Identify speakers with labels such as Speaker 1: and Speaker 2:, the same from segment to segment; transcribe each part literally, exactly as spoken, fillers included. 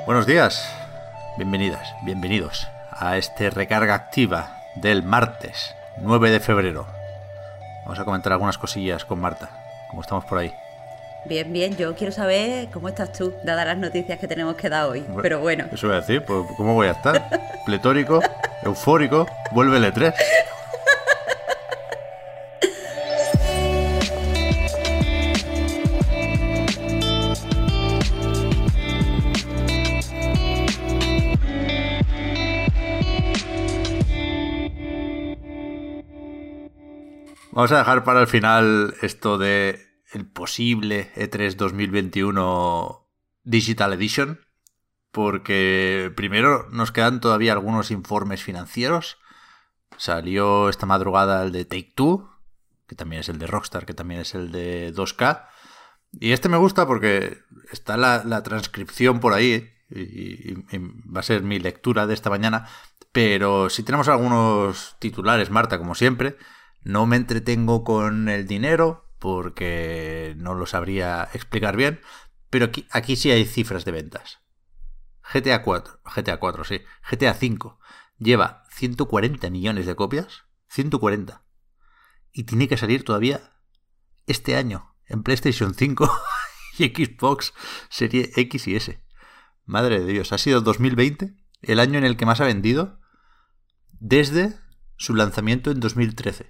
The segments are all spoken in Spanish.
Speaker 1: Buenos días, bienvenidas, bienvenidos a este recarga activa del martes nueve de febrero. Vamos a comentar algunas cosillas con Marta, como estamos por ahí.
Speaker 2: Bien, bien, yo quiero saber cómo estás tú, dadas las noticias que tenemos que dar hoy, bueno, pero bueno.
Speaker 1: Eso voy a decir, pues ¿cómo voy a estar? Pletórico, eufórico, vuelve el E tres. Vamos a dejar para el final esto de el posible E tres dos mil veintiuno Digital Edition, porque primero nos quedan todavía algunos informes financieros. Salió esta madrugada el de Take-Two, que también es el de Rockstar, que también es el de dos K. Y este me gusta porque está la, la transcripción por ahí, y, y, y va a ser mi lectura de esta mañana. Pero si tenemos algunos titulares, Marta, como siempre. No me entretengo con el dinero porque no lo sabría explicar bien, pero aquí, aquí sí hay cifras de ventas. G T A cuatro, G T A cuatro, sí, G T A cinco lleva ciento cuarenta millones de copias, ciento cuarenta, y tiene que salir todavía este año en PlayStation cinco y Xbox Serie X y S. Madre de Dios, ha sido dos mil veinte el año en el que más ha vendido desde su lanzamiento en dos mil trece.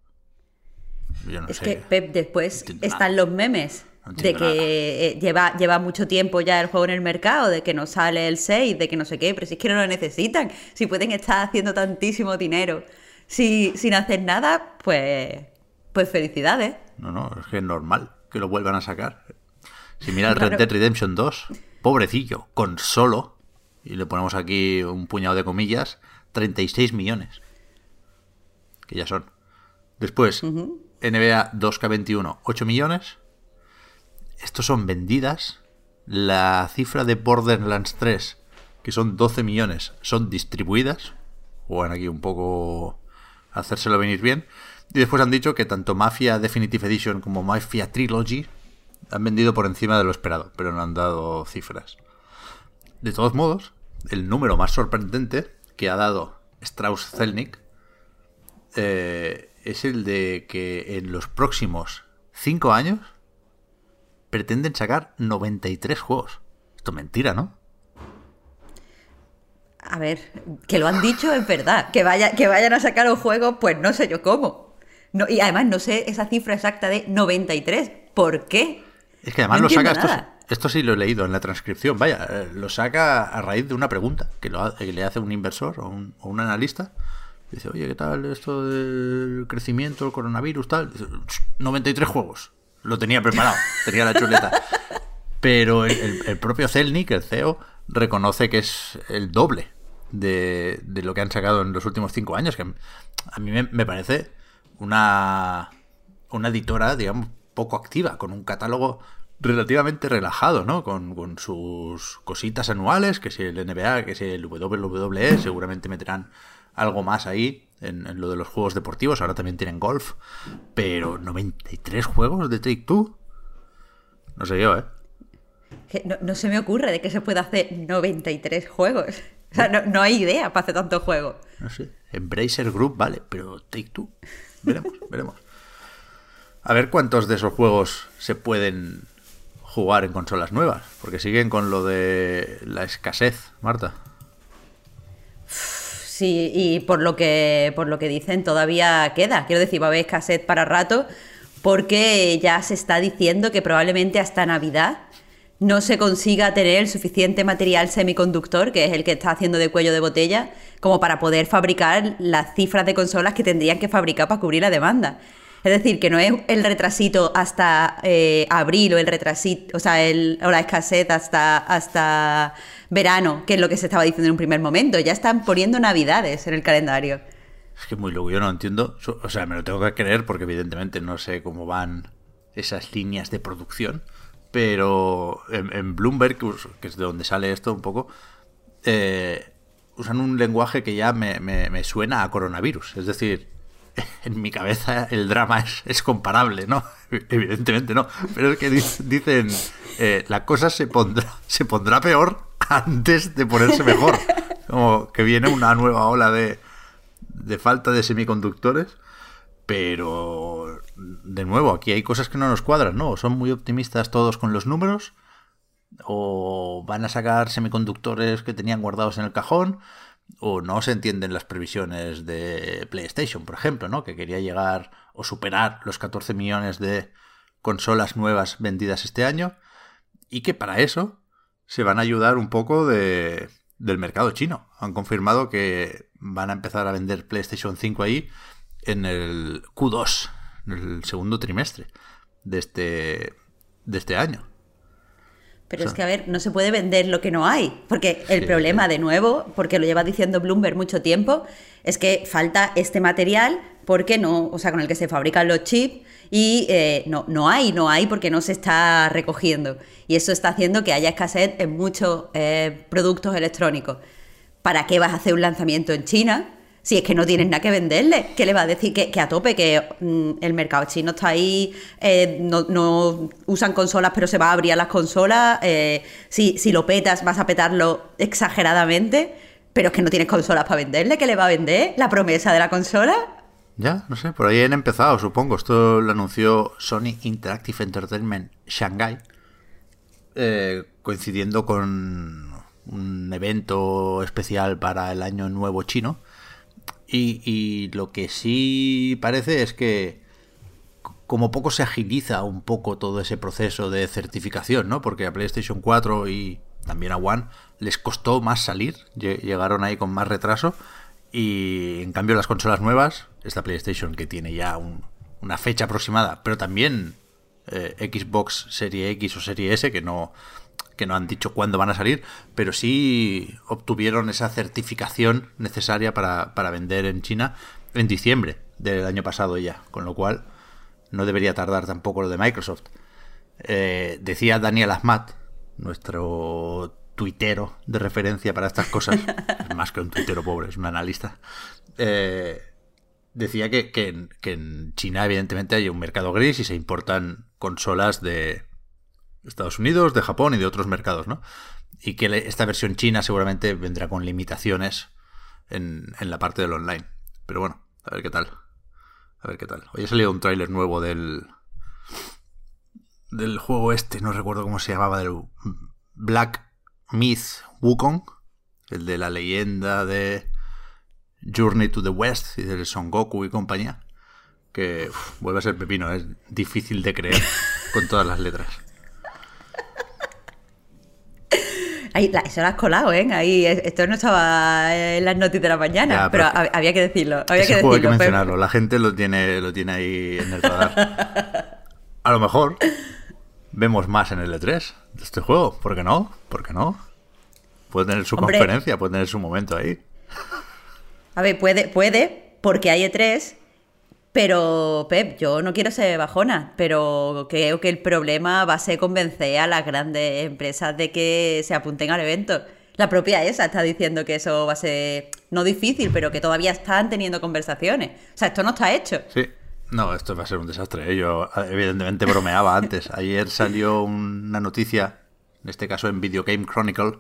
Speaker 1: Yo no
Speaker 2: es
Speaker 1: sé.
Speaker 2: que, Pep, después
Speaker 1: no
Speaker 2: están los memes
Speaker 1: no
Speaker 2: de que eh, lleva, lleva mucho tiempo ya el juego en el mercado, de que no sale el seis, de que no sé qué, pero si es que no lo necesitan. Si pueden estar haciendo tantísimo dinero si, sin hacer nada, pues, pues felicidades.
Speaker 1: No, no, es que es normal que lo vuelvan a sacar. Si mira el
Speaker 2: Claro.
Speaker 1: Red Dead Redemption dos, pobrecillo, con solo, y le ponemos aquí un puñado de comillas, treinta y seis millones. Que ya son. Después, uh-huh. N B A dos K veintiuno, ocho millones. Estos son vendidas. La cifra de Borderlands tres, que son doce millones, son distribuidas. Juegan aquí un poco a hacérselo venir bien. Y después han dicho que tanto Mafia Definitive Edition como Mafia Trilogy han vendido por encima de lo esperado, pero no han dado cifras. De todos modos, el número más sorprendente que ha dado Strauss Zelnick eh, es el de que en los próximos cinco años pretenden sacar noventa y tres juegos. Esto es mentira, ¿no?
Speaker 2: A ver, que lo han dicho es verdad. Que, vaya, que vayan a sacar un juego, pues no sé yo cómo. No, y además no sé esa cifra exacta de noventa y tres. ¿Por qué?
Speaker 1: Es que además
Speaker 2: no
Speaker 1: lo saca, esto,
Speaker 2: nada.
Speaker 1: esto sí lo he leído en la transcripción, vaya, eh, lo saca a raíz de una pregunta que, lo, que le hace un inversor o un, o un analista. Dice, oye, ¿qué tal esto del crecimiento, el coronavirus, tal? Dice, noventa y tres juegos. Lo tenía preparado, tenía la chuleta. Pero el, el, el propio Zelnick, el C E O, reconoce que es el doble de, de lo que han sacado en los últimos cinco años, que a mí me, me parece una, una editora, digamos, poco activa, con un catálogo relativamente relajado, ¿no? Con, con sus cositas anuales, que si el N B A, que si el W W E, seguramente meterán algo más ahí en, en lo de los juegos deportivos. Ahora también tienen golf. Pero noventa y tres juegos de Take-Two. No sé yo, ¿eh?
Speaker 2: No, no se me ocurre de que se pueda hacer noventa y tres juegos. O sea, no, no hay idea para hacer tantos juegos.
Speaker 1: No sé. Embracer Group, vale, pero Take-Two. Veremos, veremos. A ver cuántos de esos juegos se pueden jugar en consolas nuevas. Porque siguen con lo de la escasez, Marta.
Speaker 2: Sí, y por lo que por lo que dicen todavía queda. Quiero decir, va a haber escasez para rato, porque ya se está diciendo que probablemente hasta Navidad no se consiga tener el suficiente material semiconductor, que es el que está haciendo de cuello de botella, como para poder fabricar las cifras de consolas que tendrían que fabricar para cubrir la demanda. Es decir, que no es el retrasito hasta eh, abril o el retrasito, o sea, el, o la escasez hasta, hasta verano, que es lo que se estaba diciendo en un primer momento. Ya están poniendo navidades en el calendario.
Speaker 1: Es que es muy loco, yo no entiendo. O sea, me lo tengo que creer porque evidentemente no sé cómo van esas líneas de producción. Pero en, en Bloomberg, que es de donde sale esto un poco, eh, usan un lenguaje que ya me, me, me suena a coronavirus. Es decir, en mi cabeza el drama es, es comparable, ¿no? Evidentemente no. Pero es que dicen, eh, la cosa se pondrá, se pondrá peor antes de ponerse mejor. Como que viene una nueva ola de, de falta de semiconductores, pero de nuevo, aquí hay cosas que no nos cuadran, ¿no? O son muy optimistas todos con los números, o van a sacar semiconductores que tenían guardados en el cajón, o no se entienden las previsiones de PlayStation, por ejemplo, ¿no? Que quería llegar o superar los catorce millones de consolas nuevas vendidas este año, y que para eso se van a ayudar un poco de, del mercado chino. Han confirmado que van a empezar a vender PlayStation cinco ahí en el Q dos, en el segundo trimestre de este, de este año.
Speaker 2: Pero o sea, es que, a ver, no se puede vender lo que no hay, porque el
Speaker 1: sí,
Speaker 2: problema,
Speaker 1: sí.
Speaker 2: de nuevo, porque lo lleva diciendo Bloomberg mucho tiempo, es que falta este material porque no, o sea, con el que se fabrican los chips, y eh, no, no hay, no hay porque no se está recogiendo. Y eso está haciendo que haya escasez en muchos eh, productos electrónicos. ¿Para qué vas a hacer un lanzamiento en China si es que no tienes nada que venderle? ¿Qué le va a decir? Que, que a tope, que mm, el mercado chino está ahí, eh, no, no usan consolas, pero se va a abrir a las consolas. Eh, si, si lo petas, vas a petarlo exageradamente, pero es que no tienes consolas para venderle. ¿Qué le va a vender? ¿La promesa de la consola?
Speaker 1: Ya, no sé, por ahí han empezado, supongo. Esto lo anunció Sony Interactive Entertainment Shanghai, eh, coincidiendo con un evento especial para el Año Nuevo Chino. Y, y lo que sí parece es que como poco se agiliza un poco todo ese proceso de certificación, ¿no? Porque a PlayStation cuatro y también a One les costó más salir, llegaron ahí con más retraso, y en cambio las consolas nuevas, esta PlayStation que tiene ya un, una fecha aproximada, pero también eh, Xbox Serie X o Serie S, que no... que no han dicho cuándo van a salir, pero sí obtuvieron esa certificación necesaria para, para vender en China en diciembre del año pasado ya, con lo cual no debería tardar tampoco lo de Microsoft. Eh, decía Daniel Ahmad, nuestro tuitero de referencia para estas cosas, es más que un tuitero pobre, es un analista, eh, decía que, que, en, que en China evidentemente hay un mercado gris y se importan consolas de Estados Unidos, de Japón y de otros mercados, ¿no? Y que esta versión china seguramente vendrá con limitaciones en, en la parte del online. Pero bueno, a ver qué tal. A ver qué tal. Hoy ha salido un tráiler nuevo del del juego este, no recuerdo cómo se llamaba, del Black Myth Wukong, el de la leyenda de Journey to the West y del Son Goku y compañía, que uf, vuelve a ser pepino, es difícil de creer con todas las letras.
Speaker 2: Ahí, la, eso lo has colado, ¿eh? Ahí, esto no estaba en las noticias de la mañana, ya, pero, pero había que decirlo. Había
Speaker 1: ese
Speaker 2: que
Speaker 1: juego
Speaker 2: decirlo,
Speaker 1: hay que mencionarlo, pero... la gente lo tiene, lo tiene ahí en el radar. A lo mejor vemos más en el E tres de este juego, ¿por qué no? ¿Por qué no? Puede tener su Hombre, conferencia, puede tener su momento ahí.
Speaker 2: A ver, puede, puede, porque hay E tres, pero, Pep, yo no quiero ser bajona, pero creo que el problema va a ser convencer a las grandes empresas de que se apunten al evento. La propia E S A está diciendo que eso va a ser, no difícil, pero que todavía están teniendo conversaciones. O sea, esto no está hecho.
Speaker 1: Sí, no, esto va a ser un desastre. Yo evidentemente bromeaba antes. Ayer salió una noticia, en este caso en Video Game Chronicle,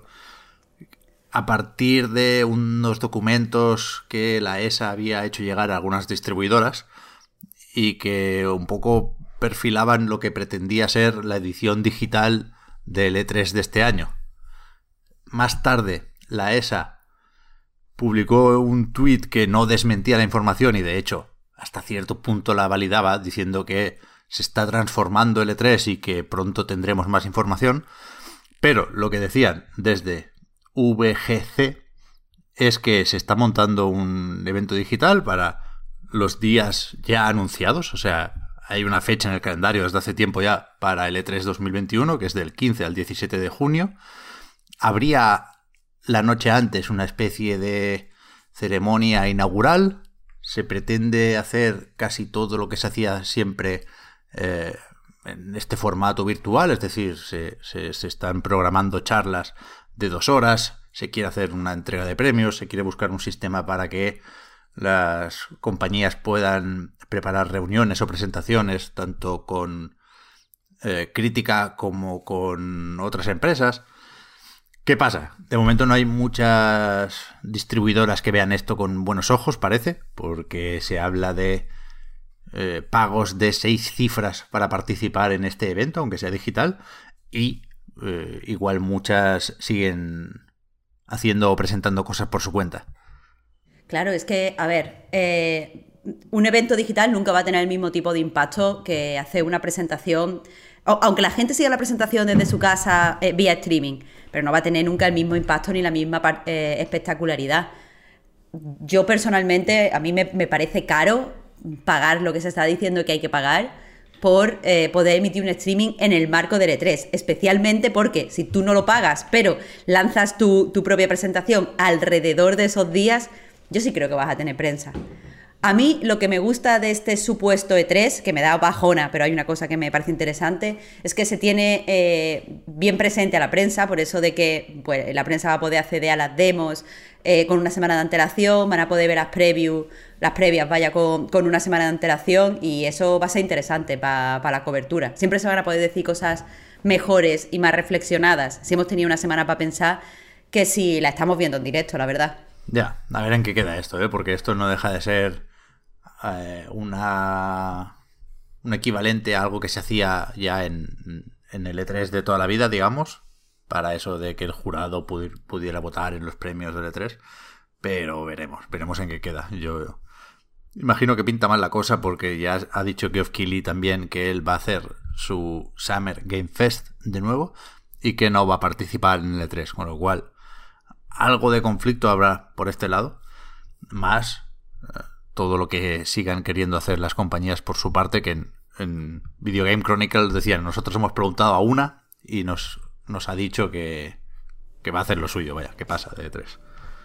Speaker 1: a partir de unos documentos que la E S A había hecho llegar a algunas distribuidoras y que un poco perfilaban lo que pretendía ser la edición digital del E tres de este año. Más tarde, la E S A publicó un tuit que no desmentía la información y, de hecho, hasta cierto punto la validaba, diciendo que se está transformando el E tres y que pronto tendremos más información. Pero lo que decían desde V G C es que se está montando un evento digital para los días ya anunciados, o sea, hay una fecha en el calendario desde hace tiempo ya para el E tres dos mil veintiuno, que es del quince al diecisiete de junio. Habría la noche antes una especie de ceremonia inaugural. Se pretende hacer casi todo lo que se hacía siempre eh, en este formato virtual, es decir, se, se, se están programando charlas de dos horas, se quiere hacer una entrega de premios, se quiere buscar un sistema para que las compañías puedan preparar reuniones o presentaciones tanto con eh, crítica como con otras empresas. ¿Qué pasa? De momento no hay muchas distribuidoras que vean esto con buenos ojos, parece, porque se habla de eh, pagos de seis cifras para participar en este evento, aunque sea digital, y eh, igual muchas siguen haciendo o presentando cosas por su cuenta.
Speaker 2: Claro, es que, a ver, eh, un evento digital nunca va a tener el mismo tipo de impacto que hacer una presentación, aunque la gente siga la presentación desde su casa eh, vía streaming, pero no va a tener nunca el mismo impacto ni la misma eh, espectacularidad. Yo personalmente, a mí me, me parece caro pagar lo que se está diciendo que hay que pagar por eh, poder emitir un streaming en el marco del E tres, especialmente porque si tú no lo pagas, pero lanzas tu, tu propia presentación alrededor de esos días, yo sí creo que vas a tener prensa. A mí lo que me gusta de este supuesto E tres, que me da bajona, pero hay una cosa que me parece interesante, es que se tiene eh, bien presente a la prensa, por eso de que pues, la prensa va a poder acceder a las demos eh, con una semana de antelación, van a poder ver las previews, las previas, vaya, con, con una semana de antelación, y eso va a ser interesante para pa la cobertura. Siempre se van a poder decir cosas mejores y más reflexionadas si hemos tenido una semana para pensar que si la estamos viendo en directo, la verdad.
Speaker 1: Ya, a ver en qué queda esto, ¿eh? Porque esto no deja de ser eh, una un equivalente a algo que se hacía ya en, en el E tres de toda la vida, digamos, para eso de que el jurado pudi- pudiera votar en los premios del E tres, pero veremos, veremos en qué queda. Yo imagino que pinta mal la cosa porque ya ha dicho Geoff Keighley también que él va a hacer su Summer Game Fest de nuevo y que no va a participar en el E tres, con lo cual algo de conflicto habrá por este lado, más eh, todo lo que sigan queriendo hacer las compañías por su parte, que en, en Video Game Chronicles decían, nosotros hemos preguntado a una y nos, nos ha dicho que, que va a hacer lo suyo, vaya, ¿qué pasa de E tres?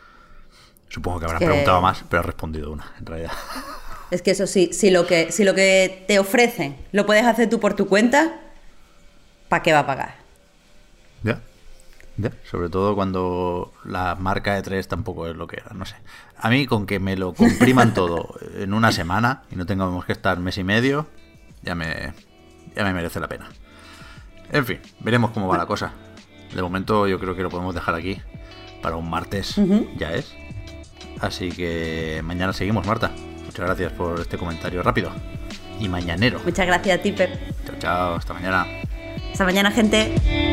Speaker 1: Supongo que habrá que... preguntado más, pero ha respondido una, en realidad.
Speaker 2: Es que eso sí, si lo que, si lo que te ofrecen lo puedes hacer tú por tu cuenta, ¿para qué va a pagar?
Speaker 1: Ya. Ya, sobre todo cuando la marca E tres tampoco es lo que era, no sé. A mí con que me lo compriman todo en una semana y no tengamos que estar mes y medio, ya me, ya me merece la pena. En fin, veremos cómo va la cosa. De momento yo creo que lo podemos dejar aquí para un martes, uh-huh. Ya es. Así que mañana seguimos, Marta. Muchas gracias por este comentario rápido y mañanero.
Speaker 2: Muchas gracias a ti, Pep.
Speaker 1: Chao, chao, hasta mañana.
Speaker 2: Hasta mañana, gente.